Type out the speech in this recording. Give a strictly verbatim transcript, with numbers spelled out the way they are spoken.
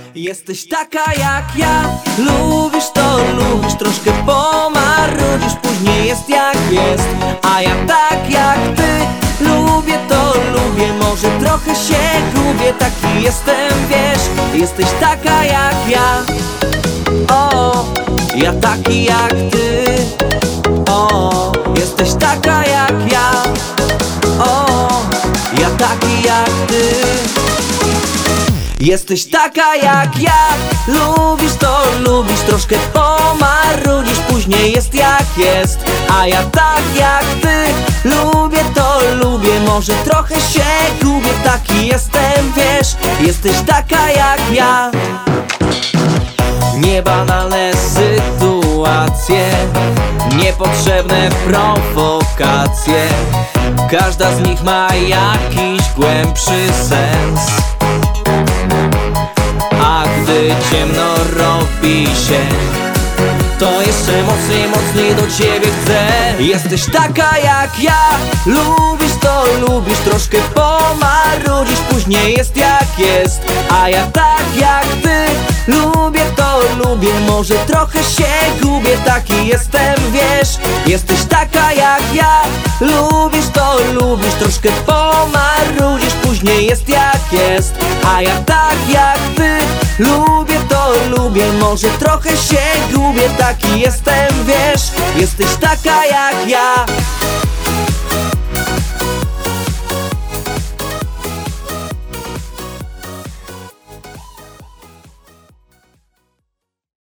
Jesteś taka jak ja, lubisz to lubisz, troszkę pomarudzisz, później jest jak jest. A ja tak jak ty, lubię to lubię, może trochę się gubię, taki jestem, wiesz. Jesteś taka jak ja, o, ja taki jak ty, o, jesteś taka jak ja, o, ja taki jak ty. Jesteś taka jak ja, lubisz to lubisz, troszkę pomarudzisz, później jest jak jest. A ja tak jak ty, lubię to lubię, może trochę się gubię, taki jestem, wiesz. Jesteś taka jak ja. Niebanalne sytuacje, niepotrzebne prowokacje, każda z nich ma jakiś głębszy sens. A gdy ciemno robi się, to jeszcze mocniej, mocniej do ciebie chcę. Jesteś taka jak ja, lubisz to lubisz, troszkę pomarudzisz, później jest jak jest. A ja tak jak ty, lubię to lubię, może trochę się gubię, taki jestem, wiesz. Jesteś taka jak ja, lubisz to lubisz, troszkę pomarudzisz, później jest jak jest. A ja tak jak ty, lubię to lubię, może trochę się gubię, taki jestem, wiesz. Jesteś taka jak ja.